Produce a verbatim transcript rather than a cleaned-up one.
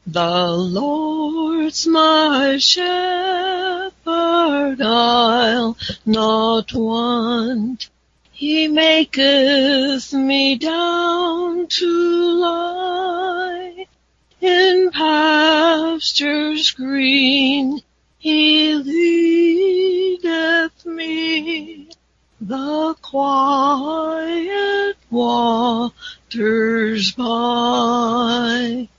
The Lord's my shepherd, I'll not want. He maketh me down to lie in pastures green. He leadeth me the quiet waters by.